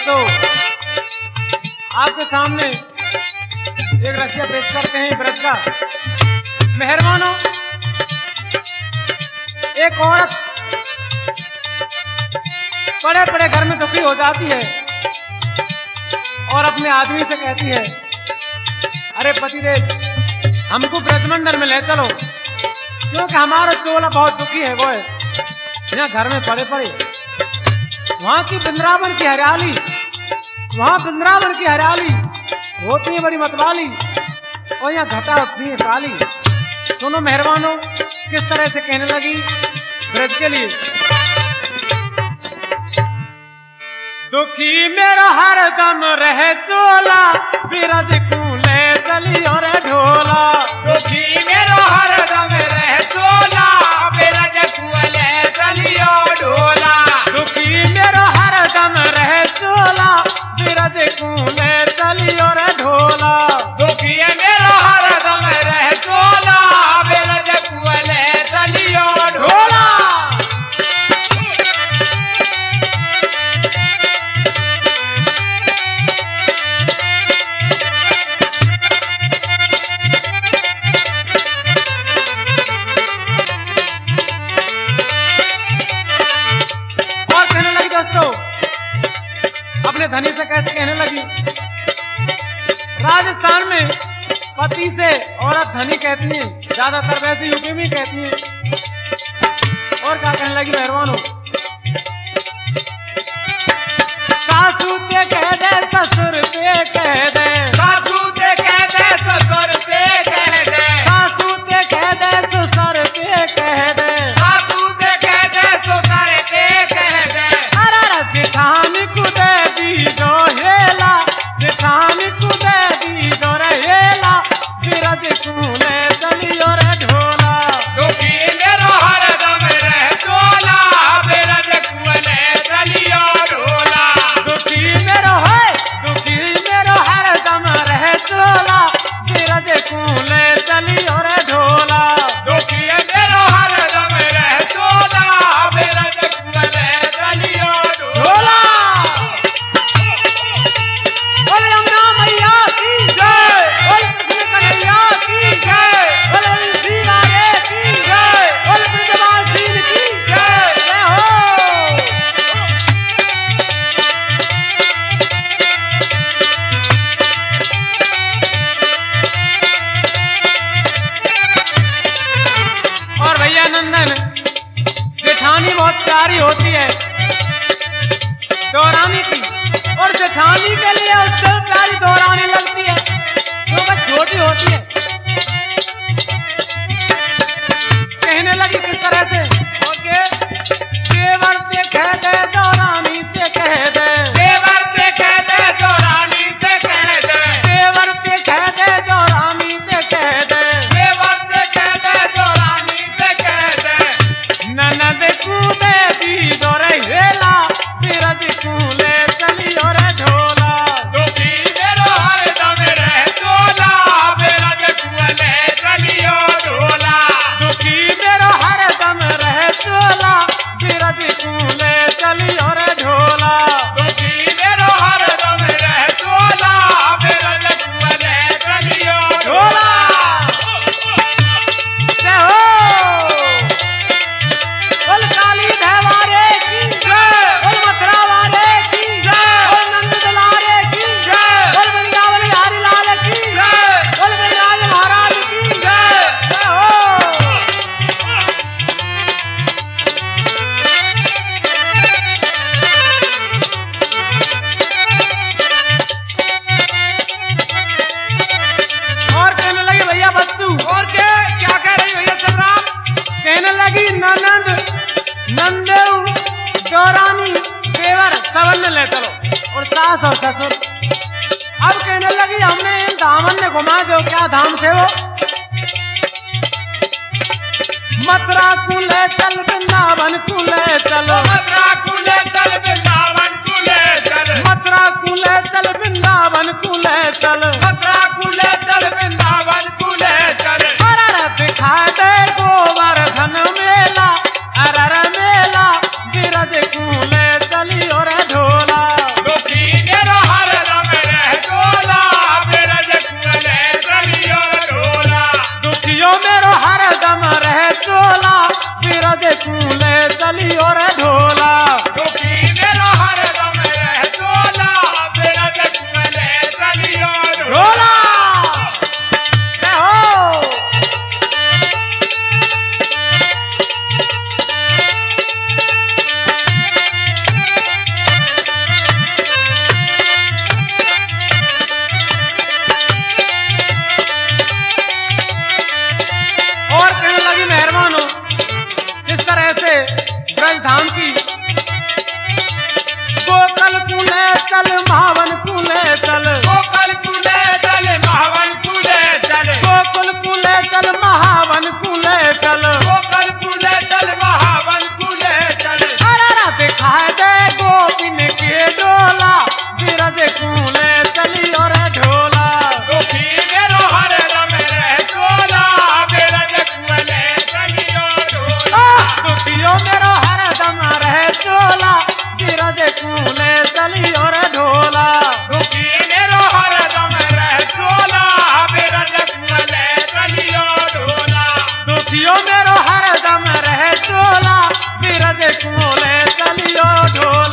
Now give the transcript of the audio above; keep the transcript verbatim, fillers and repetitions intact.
दोस्तों, आपके सामने एक रसिया पेश करते हैं ब्रज का। मेहरबानों, एक औरत बड़े बड़े घर में दुखी हो जाती है और अपने आदमी से कहती है, अरे पतिदेव, हमको ब्रजमंडल में ले चलो, क्योंकि हमारा चोला बहुत दुखी है। वो है यहाँ घर में पड़े पड़े, वहाँ की वृंदावन की हरियाली, वहाँ वृंदावन की हरियाली होती है बड़ी मतवाली, और यहाँ घटा उठती है काली। सुनो मेहरबानों, किस तरह से कहने लगी ब्रज के लिए। दुखी मेरा हर दम रहे चोला, बिरज कूले चली और ढोला। दुखी मेरा हर दम रहे चोला, बिरज कूले चली और ढोला। दुखी मेरा हर दम रहे चोला, बिरज कूले चली और ढोला। दुखी मेरा हर दम रहे चोला, बिरज कूले चली और ढोला। अपने धनी से कैसे कहने लगी। राजस्थान में पति से औरत धनी कहती है, ज्यादातर वैसे यूपी में कहती है। और क्या कहने लगी मेहरबानों। सासू ते कह दे, ससुर ते कह दे, सासू ते कह दे, ससुर ते कह दे, सासू ते कह दे, ससुर ते कह दे, सासू ते कह दे, ससुर ते कह दे। अरे जेठानी कुदे दी जो हेला, जेठानी कुदे दी जो हेला, बिरज कूले चली और ढोला। दुखी मेरा हर दम रहे चोला, बिरज कूले चली और ढोला। दुखी मेरो है, दुखी मेरो हर दम रहे चोला, बिरज कूले चली और ढोला। दुखी मेरा हर दम रहे चोला, बिरज कूले चली और ढोला। बोले यमुना मैया की जय, बोले कृष्ण कन्हैया की जय, बोले श्री राधे की जय, बोले ब्रजवासी की जय। जय हो। और भैया नंदन, जेठानी बहुत प्यारी होती है दौरानी की, और जेठानी के लिए उससे प्यारी दौरानी लगती है, वो बस छोटी होती है। कहने लगी किस तरह से, ओके, देवर ते कह दे, दौरानी ते कह दे, देवर ते कह दे, दौरानी ते कह दे, देवर ते कह दे, दौरानी ते कह दे, देवर ते कह दे, दौरानी ते कह दे। ननद कूदे दी जोर हेला, बिरज कूले चली और ढोला। दुखी मेरो हर दम रहे चोला, बिरज कूले चली और ढोला। दुखी मेरो हर दम रहे चोला, बिरज कूले चली और ढोला। दुखी मेरो हर दम रहे चोला, बिरज कूले चली और ढोला। जय हो। बोल काली धैवारे की जय, बोल मथुरा वाले की जय, बोल नंद दुलारे की जय, बोल वृंदावन हरि लाल की जय, बोल गिरिराज महाराज की जय। जय हो। और कहने लगे भैया बच्चू, और क्या क्या कह रही भैया संग्राम। कहने लगी ननंद, नंदेव, गौरानी, देवर सबन ले चलो, और सास और ससुर। अब कहने लगी हमने इन धामन ने घुमा दो, क्या धाम थे वो। मथुरा कुले चल, वृंदावन कुले चलो, मथुरा कुले चल, वृंदावन कुले चल, मथुरा कुले चल, वृंदावन कुले चल, मथुरा कुले चल, वृंदावन कुले चल। अरर दिखा दे गोवर्धन मेला, अरर मेला, बिरज कूले चली और ढोला। दुखी बिरज कूले चलियो रे ढोला। दुखी मेरो हरदम रह चोला बिरज कुले चलियो ढोला। दुखियो मेरो हरदम रहे चोला बिरज कूले चलियो ढोला।